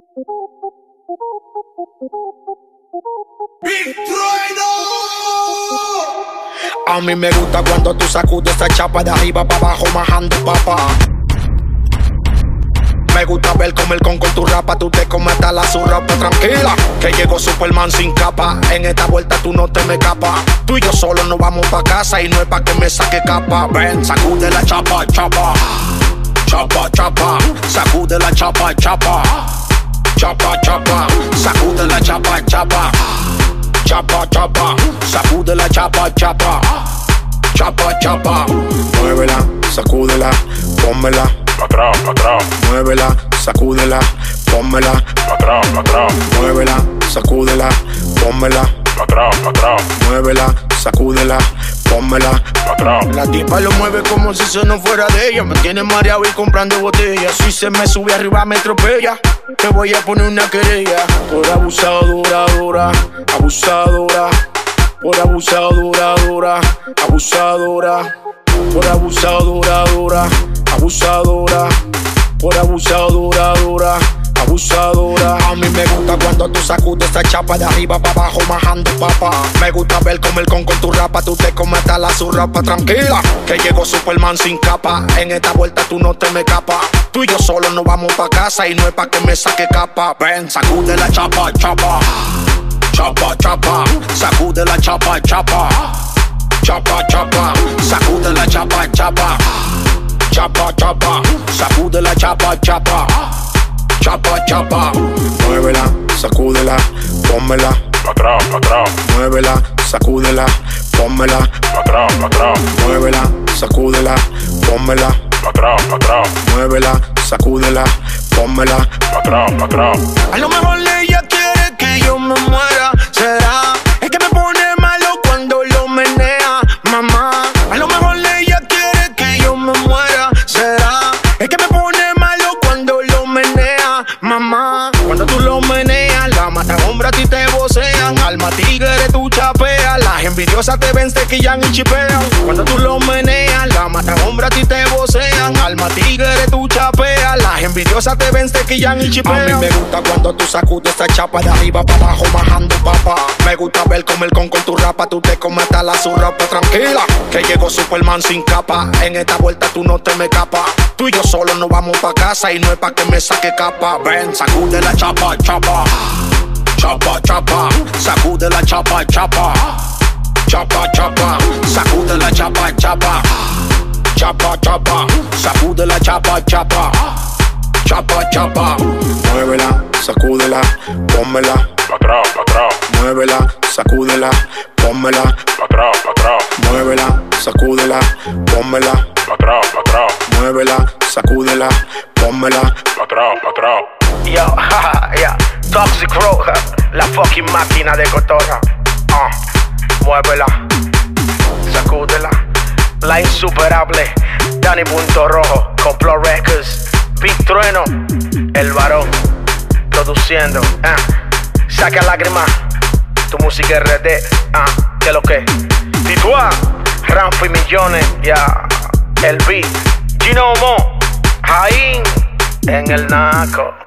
Big Trueno. A mí me gusta cuando tú sacudes esa chapa de arriba para abajo, majando papa. Me gusta ver cómo el con tu rapa, tú te comes hasta la surrapa. Tranquila, que llegó Superman sin capa. En esta vuelta tú no te me escapas. Tú y yo solo nos vamos pa' casa y no es pa' que me saque capa. Ven, sacude la chapa, chapa. Chapa, chapa, sacude la chapa, chapa. Chapa, chapa, sacude la chapa, chapa. Chapa, chapa, sacude la chapa, chapa. Chapa, chapa. Muévela, sacúdela, pónmela. Pa' atrás, pa' atrás. Muévela, sacúdela, pónmela. Pa' atrás, pa' atrás. Muévela, sacúdela, pónmela. Pa' atrás, pa' atrás. Muévela, sacúdela, pónmela. Pa' atrás. La tipa lo mueve como si eso no fuera de ella. Me tiene mareado y comprando botellas. Si se me sube arriba me atropella. Te voy a poner una querella por abusadora, dura, abusadora. Por abusadora, dura, abusadora. Por abusadora, dura, abusadora. Por abusadora, dura, abusadora. A mí me gusta cuando tú sacudes esa chapa de arriba para abajo, majando papa. Me gusta ver cómo el con tu rapa, tú te comes hasta la surrapa. Tranquila, que llegó Superman sin capa. En esta vuelta tú no te me escapas. Tú y yo solo nos vamos pa' casa y no es pa' que me saque capa. Ven, sacude la chapa, chapa. Chapa, chapa, sacude la chapa, chapa. Chapa, chapa, sacude la chapa, chapa. Chapa, chapa, sacude la chapa, chapa. Chapa, chapa. Muévela, sacúdela, pónmela. Pa' atrás, pa' atrás. Muévela, sacúdela, pónmela. Pa' atrás, pa' atrás. Muévela, sacúdela, pónmela. Pa' atrás, pa' atrás. Muévela, sacúdela, pónmela. Pa' atrás, pa' atrás. A lo mejor ella quiere que yo me muera. ¿Será? Es que me pone malo cuando lo menea, mamá. A lo mejor ella quiere que yo me muera. ¿Será? Es que me pone malo cuando lo menea, mamá. Cuando tú lo meneas, la mata hombre a ti te vocean. Alma tigre tú chapeas. Las envidiosas te ven, te quillan y chipean. Cuando tú lo meneas, la mata hombre a ti te vocean. Alma tigre tú chapeas. Las envidiosas te ven, te quillan y chipean. A mí me gusta cuando tú sacudes esa chapa de arriba para abajo, majando papa. Me gusta ver cómo el con tu rapa, tú te comes hasta la surrapa. Tranquila, que llegó Superman sin capa. En esta vuelta tú no te me escapas. Tú y yo solo nos vamos pa' casa y no es pa' que me saque capa. Ven, sacude la chapa, chapa. Chapa, chapa, sacude la chapa, chapa. Chapa, chapa, sacude la chapa, chapa. Chapa, chapa, sacude la chapa, chapa. Chapa, chapa. Muévela, sacúdela, pónmela. Pa' atrás, pa' atrás. Muévela, sacúdela, pónmela. Pa' atrás, pa' atrás. Muévela, sacúdela, pónmela. Pa' atrás, pa' atrás. Muévela, sacúdela, pónmela. Pa' atrás, pa' atrás. Yo, jaja, yeah. Toxic Road, la fucking máquina de cotorra. Muévela, sacúdela. La insuperable Danny Punto Rojo, Complot Records, Big Trueno, el varón, produciendo. Saca lágrimas, tu música RD, que lo que. Titua, Ramfo y Millones, ya. El beat, Gino Mo, Jaín, en el naco.